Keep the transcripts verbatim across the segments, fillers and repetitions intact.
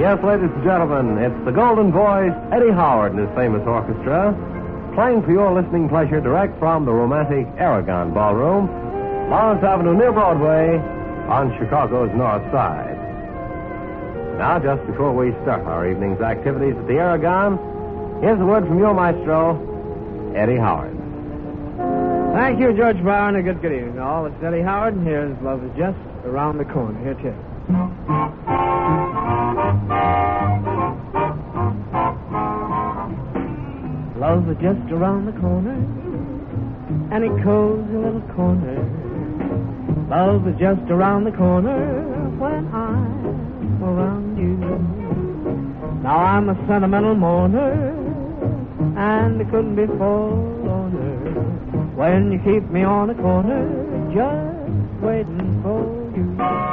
Yes, ladies and gentlemen, it's the Golden Boys, Eddie Howard and his famous orchestra, playing for your listening pleasure direct from the romantic Aragon Ballroom, Lawrence Avenue near Broadway, on Chicago's North Side. Now, just before we start our evening's activities at the Aragon, here's a word from your maestro, Eddie Howard. Thank you, George Brown. A good, good evening, all. It's Eddie Howard, and here's Love is Just Around the Corner. Here, too. Love is just around the corner, and it cozy little corner. Love is just around the corner when I'm around you. Now I'm a sentimental mourner, and it couldn't be forlorner when you keep me on a corner, just waiting for you.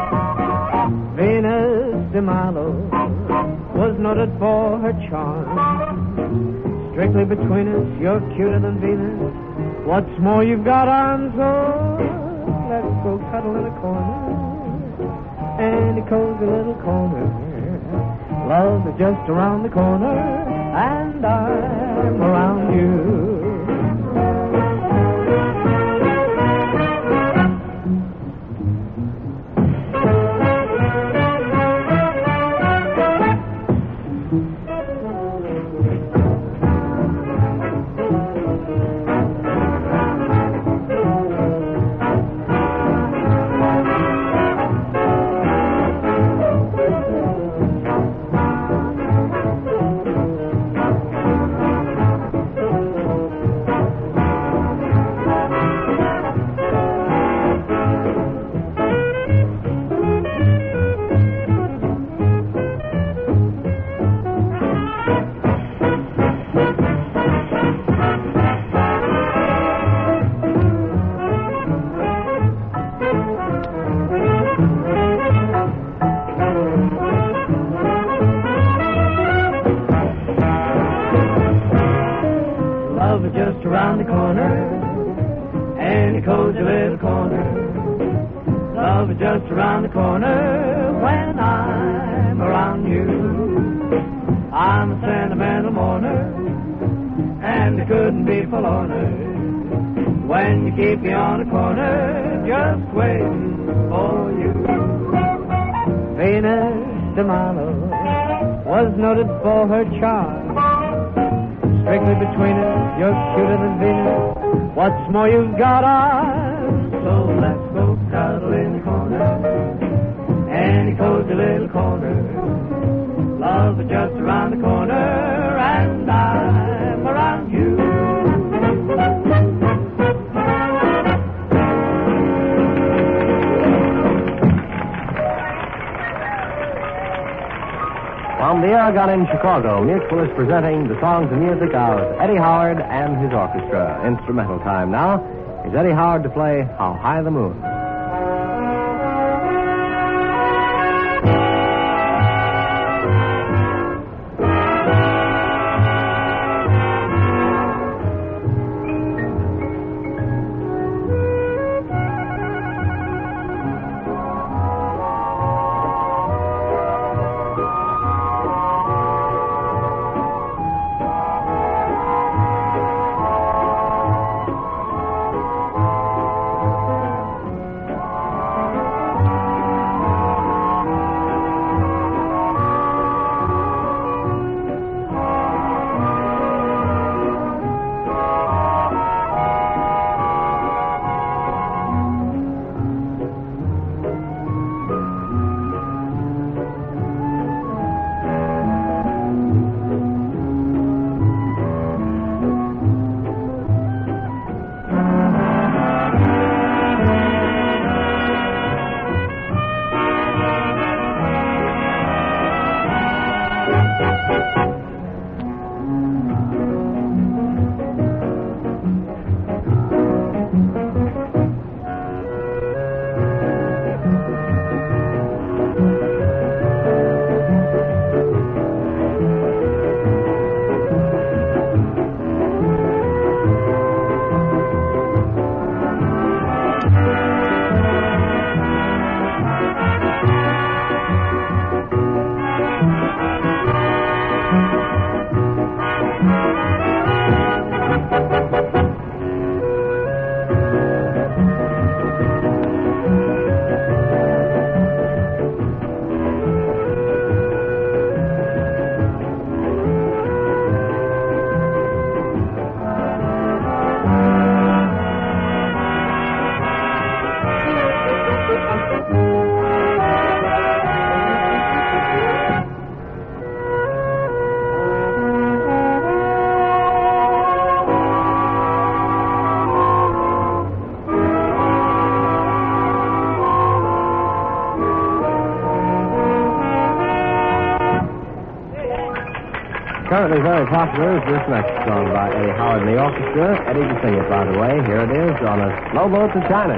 Venus de Milo was noted for her charm. Strictly between us, you're cuter than Venus. What's more, you've got arms, so let's go cuddle in a corner, and a cozy little corner. Love is just around the corner, and I'm around you. Around the corner, and a cozy little corner. Love is just around the corner when I'm around you. I'm a sentimental mourner, and I couldn't be forlorner when you keep me on a corner, just waiting for you. Venus de Milo was noted for her charm. Strictly between us, you're cuter than Venus. What's more, you've got arms, so let's go cuddle in the corner, any cozy little corner. Love is just around the corner, and I'm around you. From the Aragon in Chicago, Mutual is presenting the songs and music of Eddie Howard and his orchestra. Instrumental time now. Here's Eddie Howard to play How High the Moon. Currently very popular is this next song by Eddie Howard and the orchestra. Eddie to sing it, by the way. Here it is on a slow boat to China.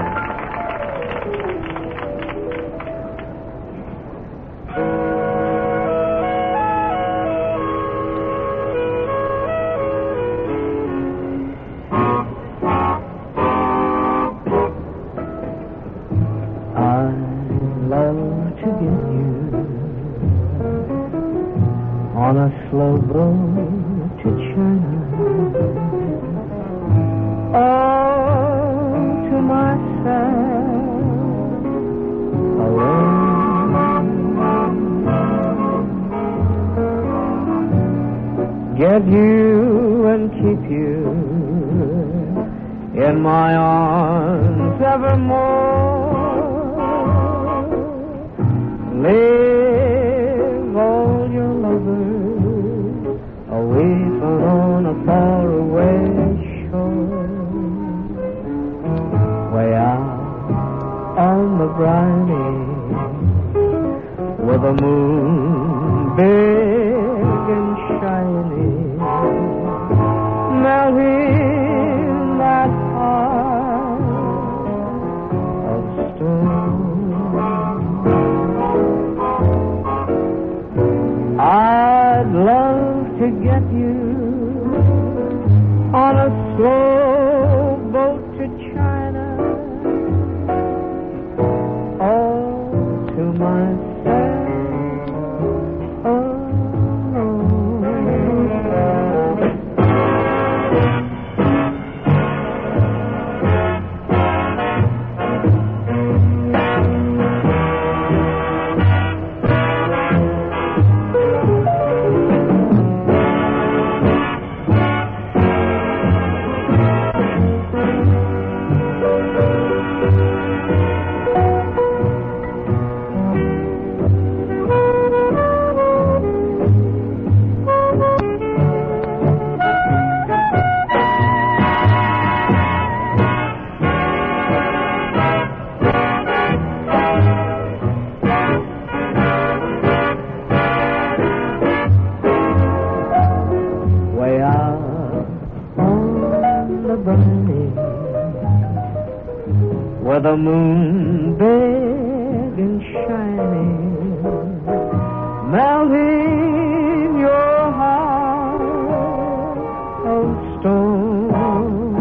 On a slow boat to China, all to myself alone. Get you and keep you in my arms evermore. Live all your lovers away from on a faraway shore, way out on the briny, with the moon big and shiny, melting that heart of stone. I'd love to get you on a slow boat to China, all to myself alone. With the moon big and shining, melting your heart of stone.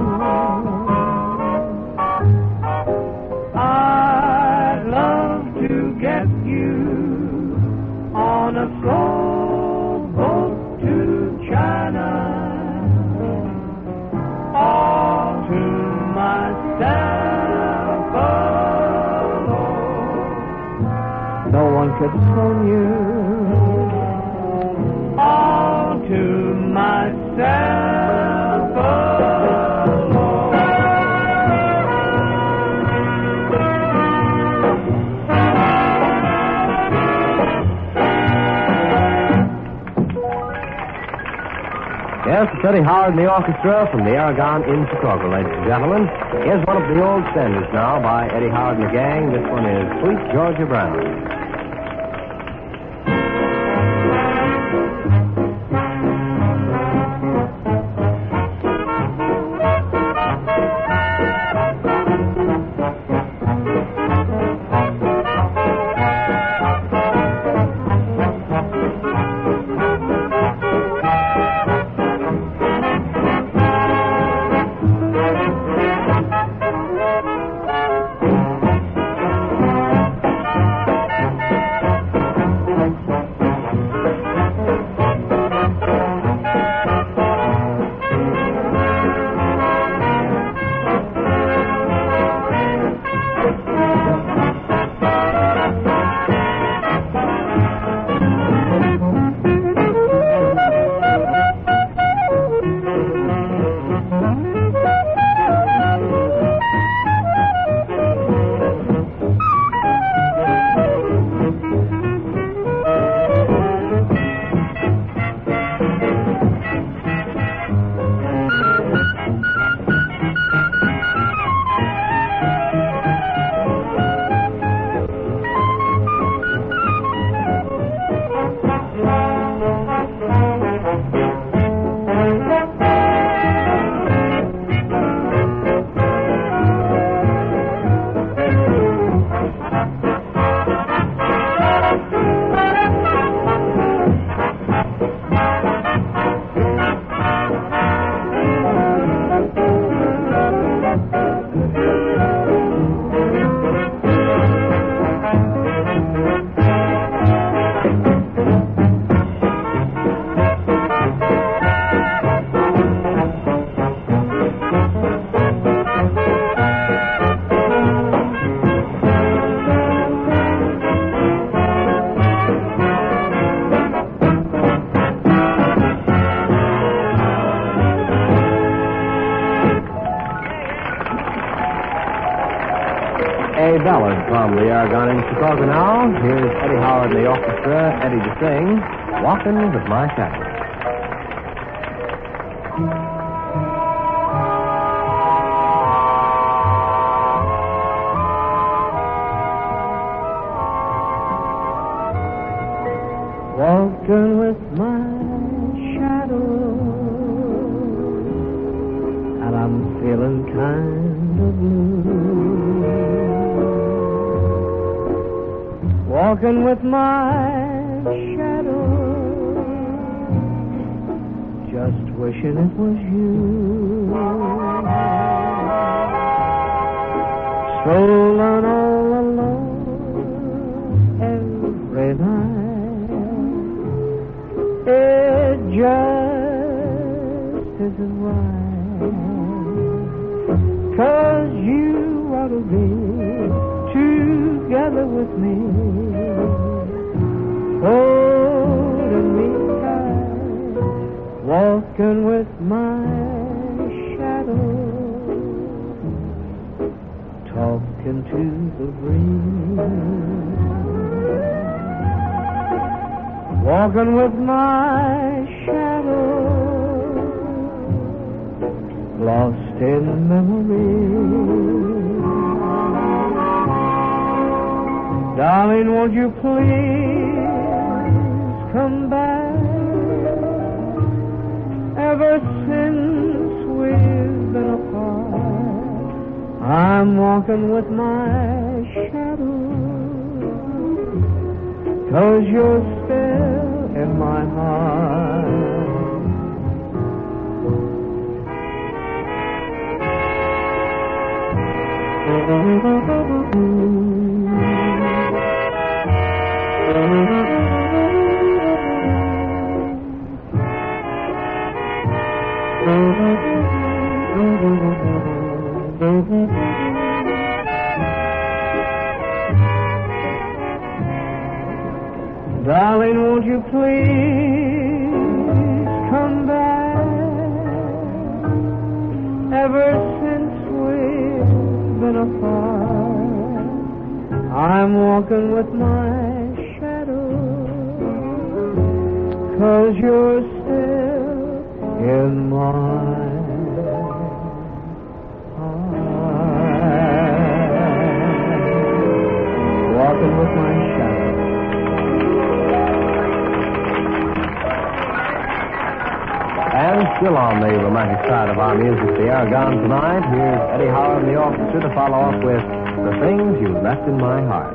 I'd love to get you on a slow boat to China, all to myself. No one could phone you, all to myself alone. Yes, it's Eddie Howard and the orchestra from the Aragon in Chicago, ladies and gentlemen. Here's one of the old standards now by Eddie Howard and the gang. This one is Sweet Georgia Brown. ballad from the Aragon in Chicago now. Here's Eddie Howard and the orchestra, Eddie to sing, Walking with My Shadow. Walking with my shadow, and I'm feeling kind of blue. Walking with my shadow, just wishing it was you. Strolling all alone every night. It just isn't right, 'cause you ought to be together with me, holding me tight, walking with my shadow, talking to the breeze. Walking with my shadow, lost in memory. Darling, won't you please come back? Ever since we've been apart, I'm walking with my shadow, 'cause you're still in my heart. Darling, won't you please come back? Ever since we've been apart, I'm walking with my shadow, 'cause you're still in my heart. Walking with my shadow. And still on the romantic side of our music, the Aragon tonight, here's Eddie Howard and the orchestra to follow up with The Things You Left in My Heart.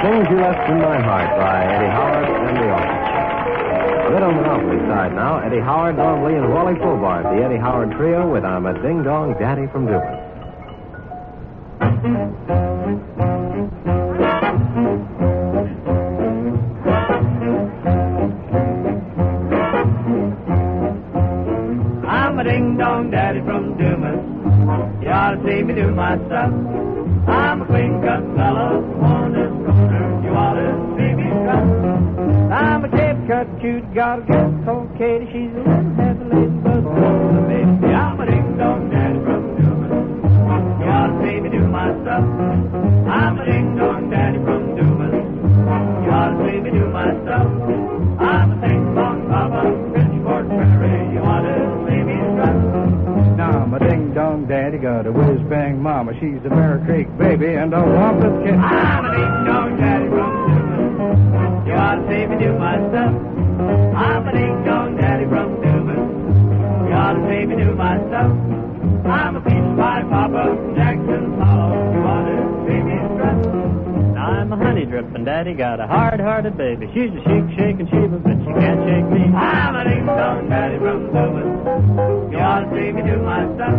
Things You Left in My Heart by Eddie Howard and the Orchestra. A bit on the Monopoly side now. Eddie Howard, Don Lee, and Wally Fobart, the Eddie Howard Trio with I'm a Ding Dong Daddy from Dumas. I'm a ding-dong daddy from Dumas. You ought to see me do my stuff. I'm a clean-cut fellow on this corner. You ought to see me strut. I'm a Cape-cut cute, got a girl called Katie. She's a little heavy-laden, but oh, baby, I'm a ding-dong daddy from Dumas. You ought to see me do my stuff. I'm a ding-dong daddy from Dumas. You ought to see me do my stuff. I'm a ding-dong papa, Bridgeport Prairie. You ought to see me strut. Now, my ding-dong daddy got a whiz-bang mama. She's a Bear Creek baby and a Wampus kid. I'm a ding-dong daddy from Dumas. You ought to see me do my stuff. I'm a ding-dong daddy from Dumas. You ought to see me do my stuff. I'm a peach pie papa from Jackson's Hollow. You ought to see me strut. I'm a honey dripping daddy, got a hard-hearted baby. She's a chic, shaking Sheba, but she can't shake me. I'm a ding-dong daddy from Dumas. You ought to see me do my stuff.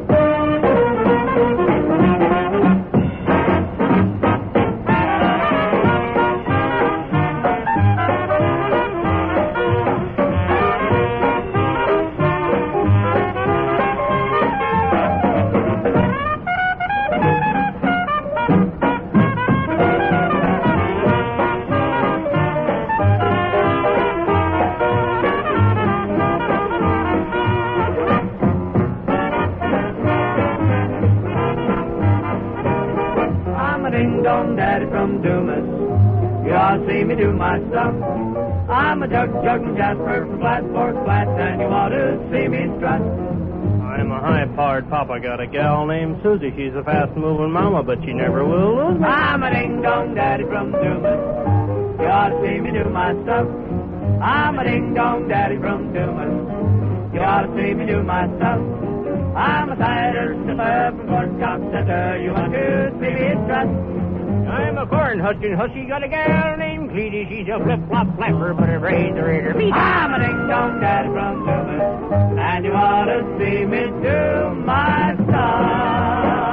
Ding-dong daddy from Dumas. You ought to see me do my stuff. I'm a jug juggling Jasper from Flat Fork Flats, and you ought to see me strut. I'm a high-powered papa, got a gal named Susie. She's a fast-moving mama, but she never will lose me. I'm a ding-dong daddy from Dumas. You ought to see me do my stuff. I'm a ding-dong daddy from Dumas. You ought to see me do my stuff. I'm a cider sniffer from Fort Cox Center. You ought to see me strut. I'm a corn husking hussy, got a gal named Cleety. She's a flip-flop flapper, but her braids are in her feet. I'm a ding-dong daddy from Dumas, and you ought to see me do my stuff.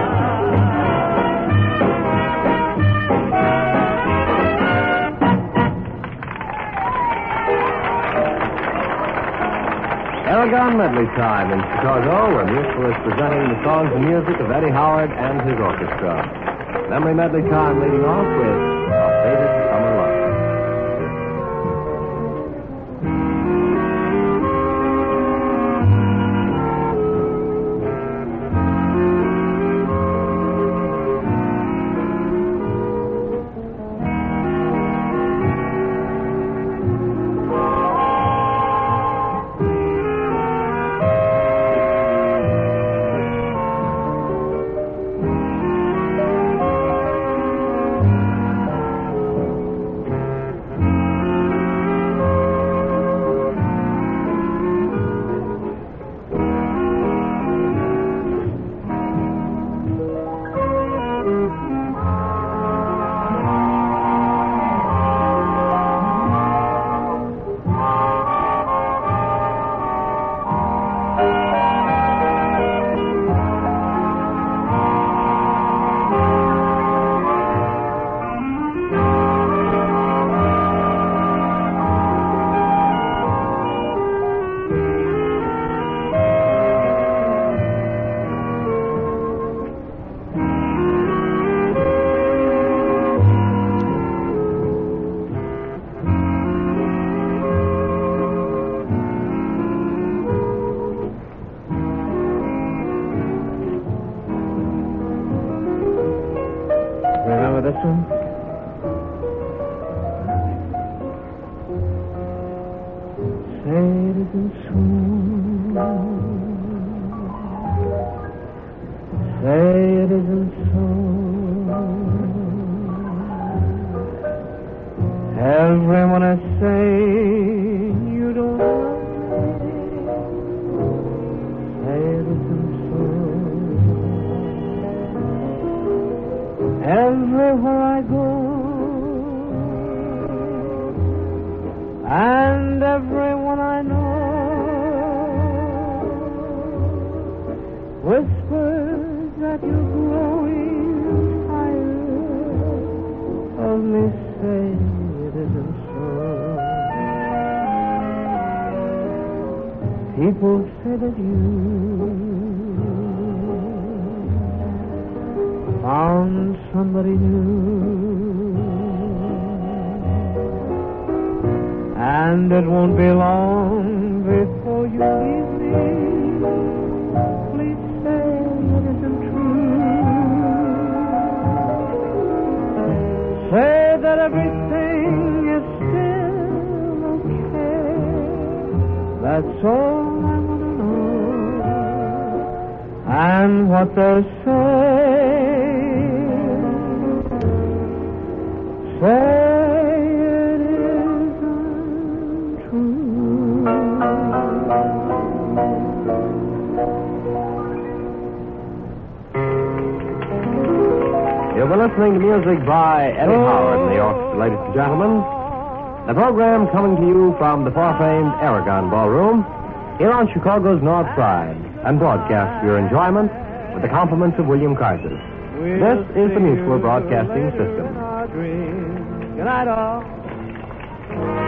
Aragon Medley time in Chicago, where Mutual is presenting the songs and music of Eddie Howard and his orchestra. Memory Medley time leading off with A Faded Summer Love. Remember this one? Say it isn't soon. Say it isn't so. Everyone I say you don't love me. Say it isn't so. Everywhere I go, And everyone I know whispers that you're growing tired of me. Say it isn't so. People say that you found somebody new, and it won't be long before you leave me. Please say it isn't true. Say that everything is still okay. That's all I want to know. And what they're saying, say it isn't true. You've been listening to music by Eddie Howard and the orchestra, ladies and gentlemen. The program coming to you from the far-famed Aragon Ballroom here on Chicago's North Side and broadcast for your enjoyment with the compliments of William Carter. This is the Mutual Broadcasting System. Good night, all.